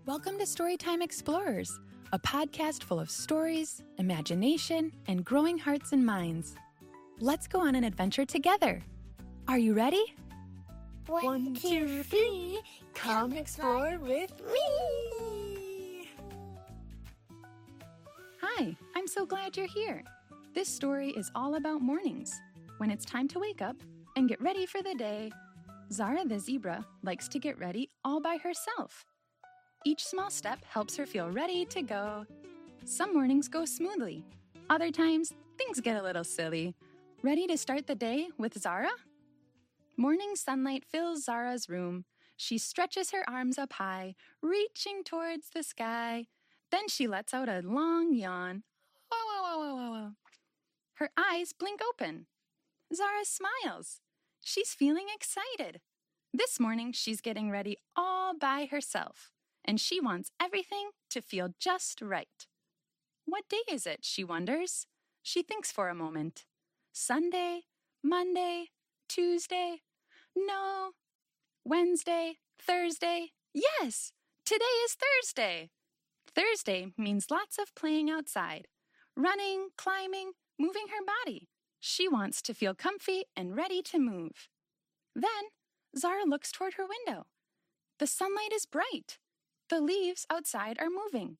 Welcome to Storytime Explorers, a podcast full of stories, imagination, and growing hearts and minds. Let's go on an adventure together. Are you ready? 1, 2, 3, come explore with me! Hi, I'm so glad you're here. This story is all about mornings, when it's time to wake up and get ready for the day. Zara the zebra likes to get ready all by herself. Each small step helps her feel ready to go. Some mornings go smoothly. Other times, things get a little silly. Ready to start the day with Zara? Morning sunlight fills Zara's room. She stretches her arms up high, reaching towards the sky. Then she lets out a long yawn. Her eyes blink open. Zara smiles. She's feeling excited. This morning, she's getting ready all by herself. And she wants everything to feel just right. What day is it, she wonders. She thinks for a moment. Sunday, Monday, Tuesday, no, Wednesday, Thursday. Yes, today is Thursday. Thursday means lots of playing outside, running, climbing, moving her body. She wants to feel comfy and ready to move. Then, Zara looks toward her window. The sunlight is bright. The leaves outside are moving.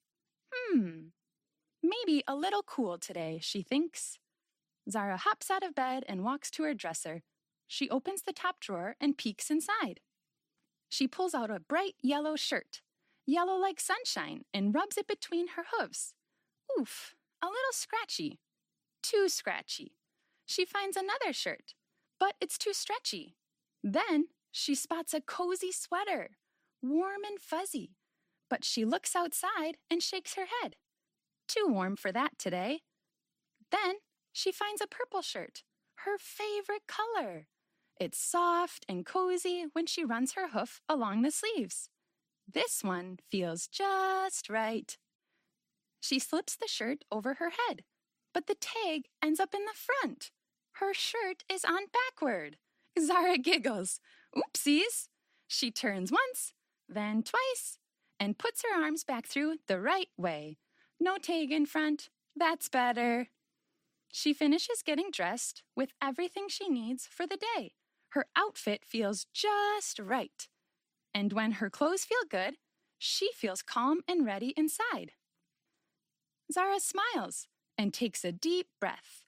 Maybe a little cool today, she thinks. Zara hops out of bed and walks to her dresser. She opens the top drawer and peeks inside. She pulls out a bright yellow shirt, yellow like sunshine, and rubs it between her hooves. Oof, a little scratchy. Too scratchy. She finds another shirt, but it's too stretchy. Then she spots a cozy sweater, warm and fuzzy. But she looks outside and shakes her head. Too warm for that today. Then she finds a purple shirt, her favorite color. It's soft and cozy when she runs her hoof along the sleeves. This one feels just right. She slips the shirt over her head, but the tag ends up in the front. Her shirt is on backward. Zara giggles. Oopsies. She turns once, then twice, and puts her arms back through the right way. No tag in front. That's better. She finishes getting dressed with everything she needs for the day. Her outfit feels just right. And when her clothes feel good, she feels calm and ready inside. Zara smiles and takes a deep breath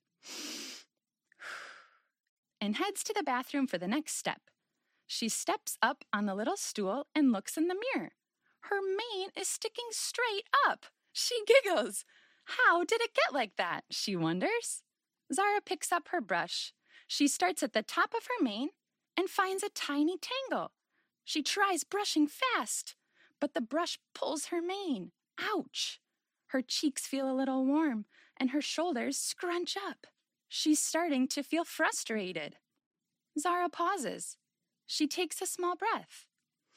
and heads to the bathroom for the next step. She steps up on the little stool and looks in the mirror. Her mane is sticking straight up. She giggles. How did it get like that, she wonders. Zara picks up her brush. She starts at the top of her mane and finds a tiny tangle. She tries brushing fast, but the brush pulls her mane. Ouch! Her cheeks feel a little warm and her shoulders scrunch up. She's starting to feel frustrated. Zara pauses. She takes a small breath.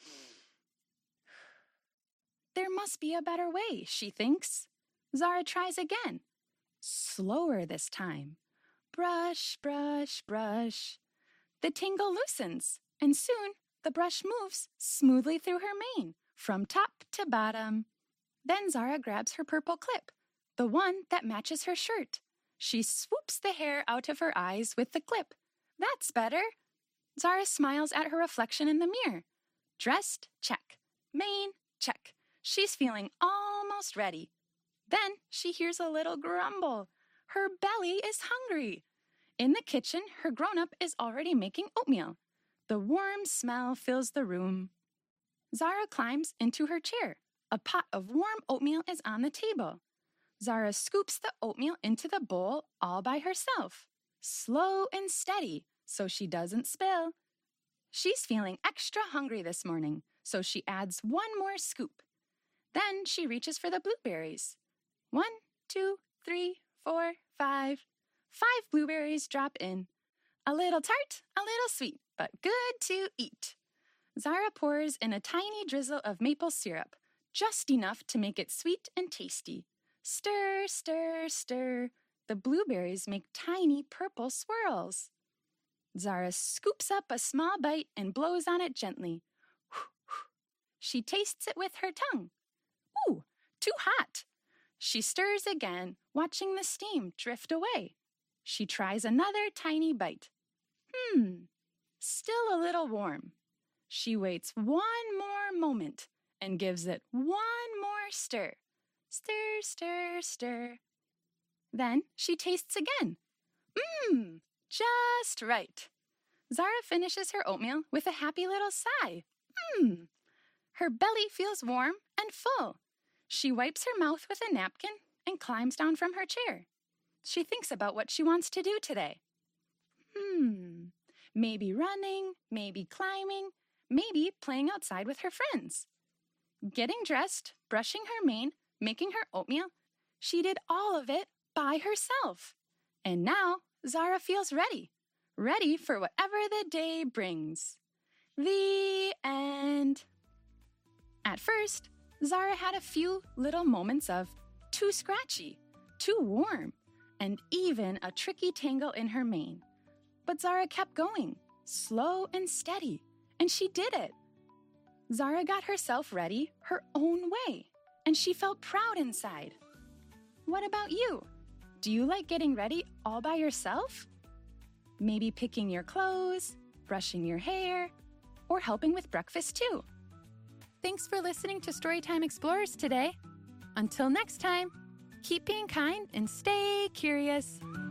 There must be a better way, she thinks. Zara tries again. Slower this time. Brush, brush, brush. The tangle loosens, and soon the brush moves smoothly through her mane, from top to bottom. Then Zara grabs her purple clip, the one that matches her shirt. She swoops the hair out of her eyes with the clip. That's better. Zara smiles at her reflection in the mirror. Dressed? Check. Mane? Check. She's feeling almost ready. Then she hears a little grumble. Her belly is hungry. In the kitchen, her grown-up is already making oatmeal. The warm smell fills the room. Zara climbs into her chair. A pot of warm oatmeal is on the table. Zara scoops the oatmeal into the bowl all by herself, slow and steady, so she doesn't spill. She's feeling extra hungry this morning, so she adds one more scoop. Then she reaches for the blueberries. 1, 2, 3, 4, 5. 5 blueberries drop in. A little tart, a little sweet, but good to eat. Zara pours in a tiny drizzle of maple syrup, just enough to make it sweet and tasty. Stir, stir, stir. The blueberries make tiny purple swirls. Zara scoops up a small bite and blows on it gently. She tastes it with her tongue. too hot. She stirs again, watching the steam drift away. She tries another tiny bite. Still a little warm. She waits one more moment and gives it one more stir. Stir, stir, stir. Then she tastes again. Just right. Zara finishes her oatmeal with a happy little sigh. Her belly feels warm and full. She wipes her mouth with a napkin and climbs down from her chair. She thinks about what she wants to do today. Maybe running, maybe climbing, maybe playing outside with her friends. Getting dressed, brushing her mane, making her oatmeal, she did all of it by herself. And now Zara feels ready for whatever the day brings. The end. At first, Zara had a few little moments of too scratchy, too warm, and even a tricky tangle in her mane. But Zara kept going, slow and steady, and she did it. Zara got herself ready her own way, and she felt proud inside. What about you? Do you like getting ready all by yourself? Maybe picking your clothes, brushing your hair, or helping with breakfast too. Thanks for listening to Storytime Explorers today. Until next time, keep being kind and stay curious.